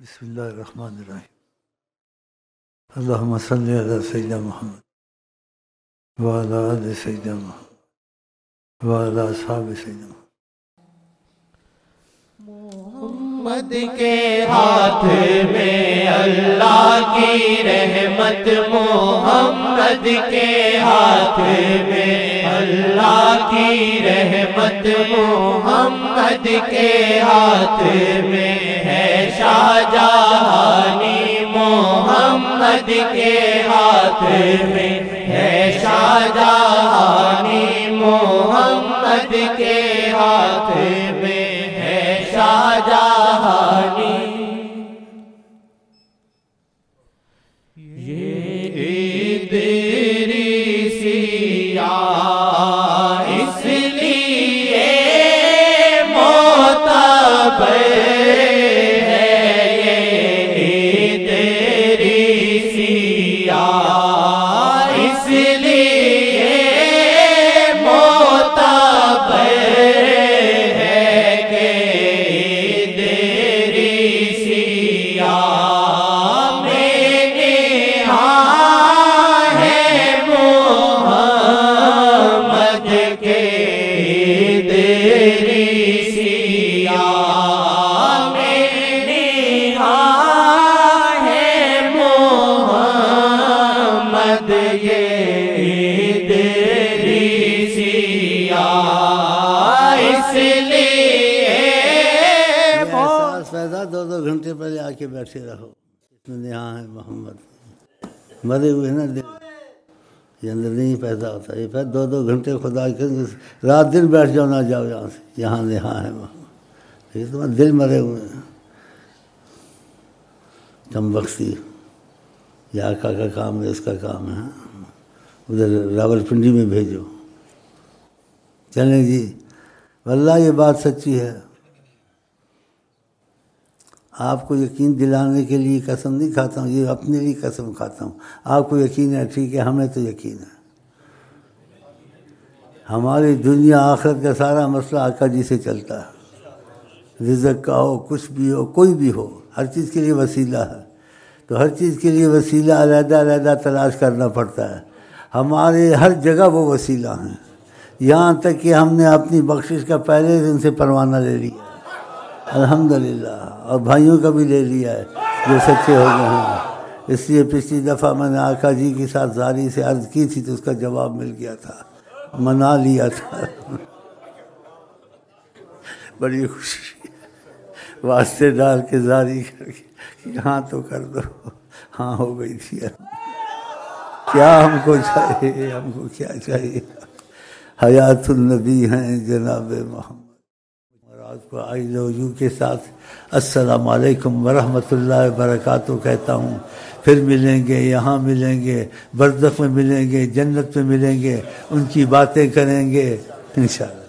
بسم اللہ الرحمن الرحیم اللہم صلی علی سیدنا محمد وعلی آل سیدنا محمد وعلی اصحاب سیدنا محمد کے ہاتھ میں اللہ کی رحمت، محمد کے ہاتھ میں اللہ کی رحمت، محمد کے ہاتھ میں ہے شاہ جہانی، محمد کے ہاتھ میں ہے شاہ جہانی، محمد کے ہاتھ میں ہے شاہ جہانی۔ یہ ادریسیہ اس لیے معتبر دو گھنٹے پہلے آ کے بیٹھے رہو، اس میں یہاں ہے محمد مرے ہوئے نا دل یہ اندر نہیں پیدا ہوتا، یہ پھر دو گھنٹے خدا کے رات دن بیٹھ جاؤ نہ جاؤ یہاں سے، یہاں ہے محمد، یہ تمہارے دل مرے ہوئے ہیں۔ کم بختی یہ آقا کا کام ہے، اس کا کام ہے، ادھر راول پنڈی میں بھیجو۔ چلیں جی، واللہ یہ بات سچی ہے، آپ کو یقین دلانے کے لیے قسم نہیں کھاتا ہوں، یہ اپنے لیے قسم کھاتا ہوں۔ آپ کو یقین ہے، ٹھیک ہے، ہمیں تو یقین ہے۔ ہماری دنیا آخرت کا سارا مسئلہ آقا جی سے چلتا ہے، رزق کا ہو، کچھ بھی ہو، کوئی بھی ہو، ہر چیز کے لیے وسیلہ ہے، تو ہر چیز کے لیے وسیلہ علیحدہ علیحدہ تلاش کرنا پڑتا ہے۔ ہمارے ہر جگہ وہ وسیلہ ہیں، یہاں تک کہ ہم نے اپنی بخشش کا پہلے ان سے پروانہ لے لیا الحمدللہ، اور بھائیوں کا بھی لے لیا ہے جو سچے ہو گئے ہیں۔ اس لیے پچھلی دفعہ میں نے آقا جی کے ساتھ زاری سے عرض کی تھی تو اس کا جواب مل گیا تھا، منا لیا تھا، بڑی خوشی، واسطے ڈال کے زاری کر کے ہاں تو کر دو، ہاں ہو گئی تھی۔ کیا ہم کو چاہیے، ہم کو کیا چاہیے، حیات النبی ہیں جناب محمد۔ اور آج کو آئی لو یو کے ساتھ السلام علیکم ورحمۃ اللہ وبرکاتہ کہتا ہوں۔ پھر ملیں گے، یہاں ملیں گے، برزخ میں ملیں گے، جنت میں ملیں گے، ان کی باتیں کریں گے انشاءاللہ۔